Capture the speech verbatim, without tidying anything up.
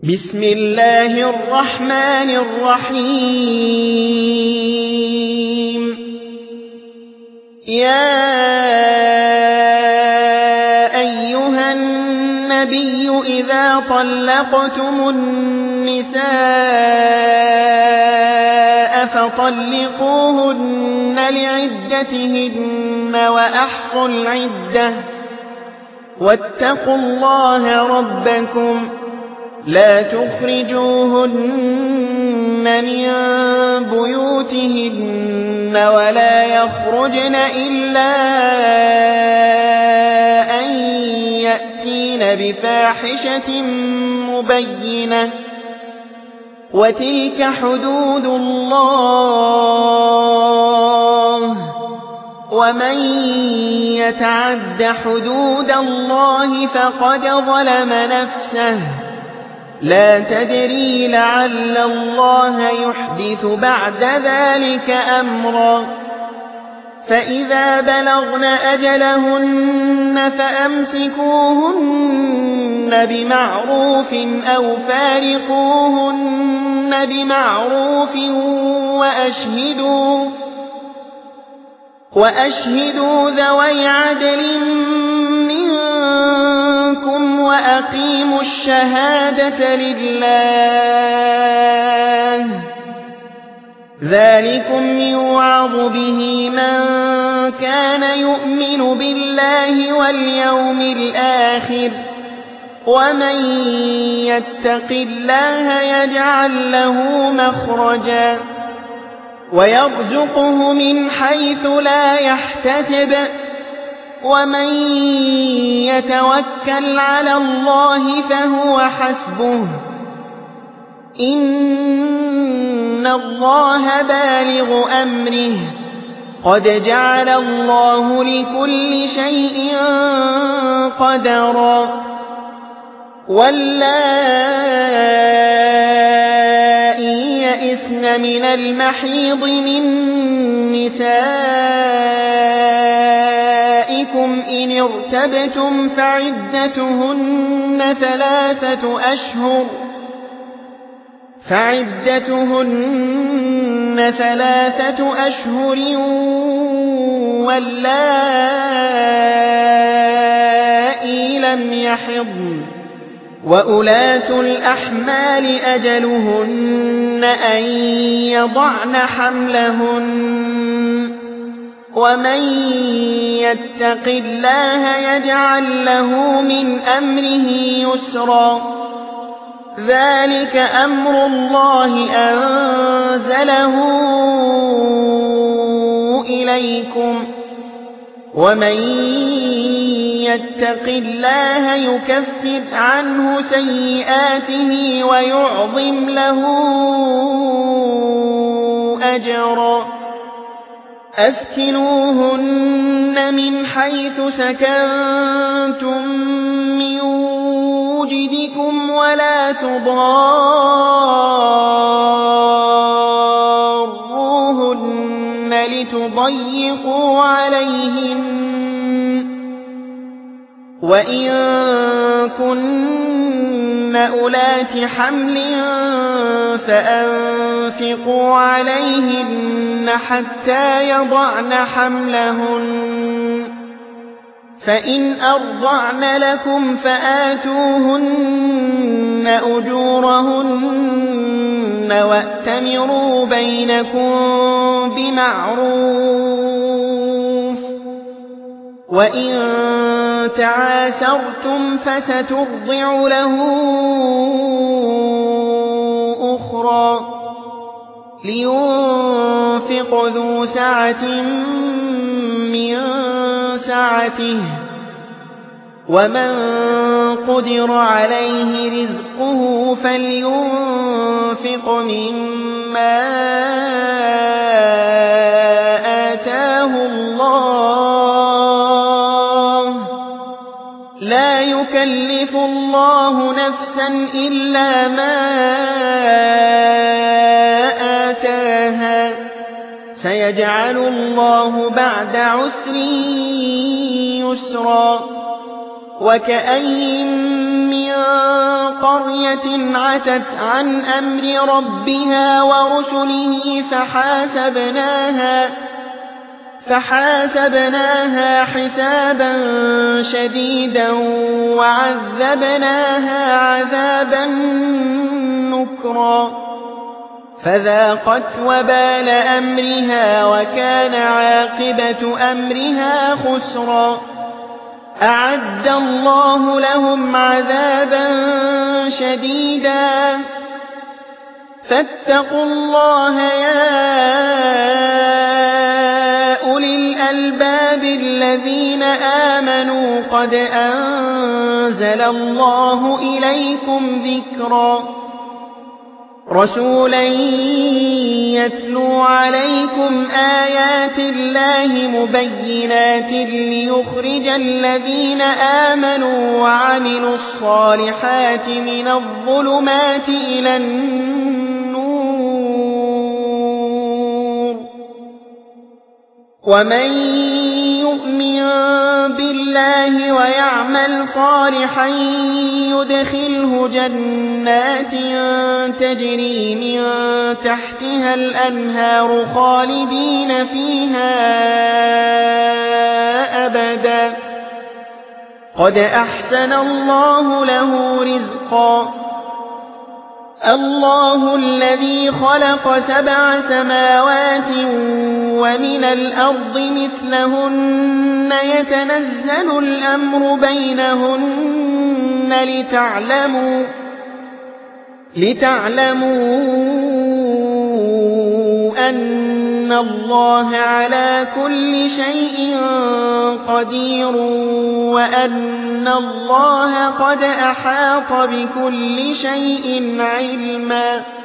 بسم الله الرحمن الرحيم يا أيها النبي إذا طلقتم النساء فطلقوهن لعدتهن وأحصوا العدة واتقوا الله ربكم لا تخرجوهن من بيوتهن ولا يخرجن إلا أن يأتين بفاحشة مبينة وتلك حدود الله ومن يتعد حدود الله فقد ظلم نفسه لا تدري لعل الله يحدث بعد ذلك أمرا فإذا بلغن أجلهن فأمسكوهن بمعروف أو فارقوهن بمعروف وأشهدوا وأشهدوا ذوي عدل منكم وأقيموا الشهادة لله ذلكم يوعظ به من كان يؤمن بالله واليوم الآخر ومن يتق الله يجعل له مخرجا ويرزقه من حيث لا يحتسب ومن يتوكل على الله فهو حسبه إن الله بالغ أمره قد جعل الله لكل شيء قدرا واللائي يئسن من المحيض من نسائكم إن ارتبتم فعدتهن ثلاثة أشهر فعدتهن ثلاثة أشهر واللائي لم يحضن وأولاة الأحمال أجلهن أن يضعن حملهن ومن يتق الله يجعل له من أمره يسرا ذلك أمر الله أنزله إليكم ومن يتق الله يكفر عنه سيئاته ويعظم له أجرا أسكنوهن من حيث سكنتم من وجدكم ولا تضاروهن لتضيقوا عليهن وإن كن أولات حمل فأنفقوا عليهن حتى يضعن حملهن فإن أرضعن لكم فآتوهن أجورهن وأتمروا بينكم بمعروف وإن تعاسرتم فسترضع له أخرى لينفق ذو سعة من سعته ومن قدر عليه رزقه فلينفق مما آتاه الله لا يكلف الله نفسا إلا ما آتاها سيجعل الله بعد عسر يسرا وكأين من قرية عتت عن أمر ربها ورسله فحاسبناها فحاسبناها حسابا شديدا وعذبناها عذابا نكرا فذاقت وبال أمرها وكان عاقبة أمرها خسرا أعد الله لهم عذابا شديدا فاتقوا الله يا أولي الألباب الذين آمنوا قد أنزل الله إليكم ذكرا رسولا يتلو عليكم آيات الله مبينات ليخرج الذين آمنوا وعملوا الصالحات من الظلمات إلى النور ومن يؤمن بالله ويعمل صالحا يدخله جنات تجري من تحتها الأنهار خالدين فيها أبدا قد أحسن الله له رزقا الله الذي خلق سبع سماوات ومن الأرض مثلهن يتنزل الأمر بينهن لتعلموا لتعلموا أن الله على كل شيء قدير وأن الله قد أحاط بكل شيء علما